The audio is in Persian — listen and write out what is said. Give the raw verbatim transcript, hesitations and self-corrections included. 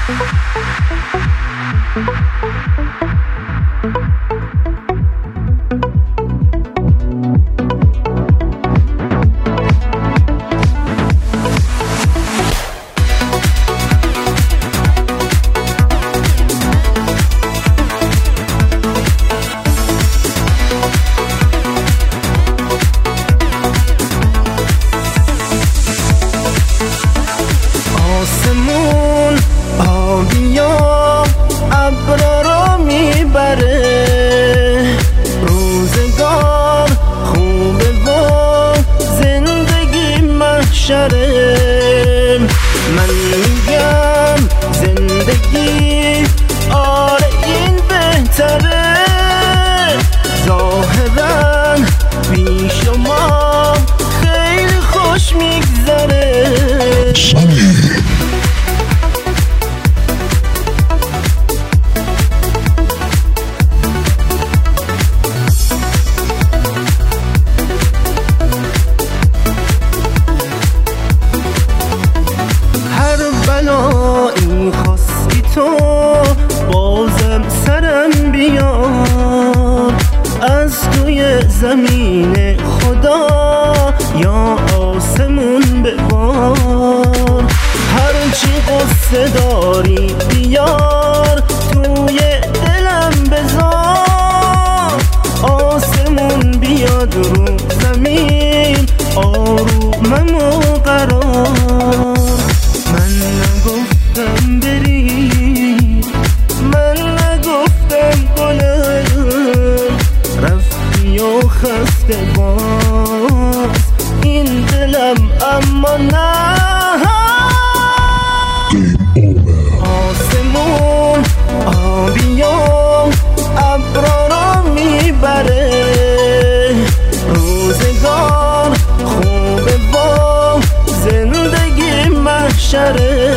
آسمون آبیا ابرا رو میبره، روزگار خوبه و زندگی محشره. من میگم زندگی آره این بهتره، ظاهرا بی شما خیلی خوش میگذره. بلایی خواستی تو بازم سرم بیار، از توی زمین خدا یا آسمون ببار. هرچی قصه داری بیار توی دلم بذار، آسمون بیاد رو زمین آرومم و قرار. من نگفتم بری، من نگفتم گلم، رفتی و خسته باز این دلم اما نه. آسمون آبیا ابرا رو میبره، روزگار خوبه و زندگی محشره.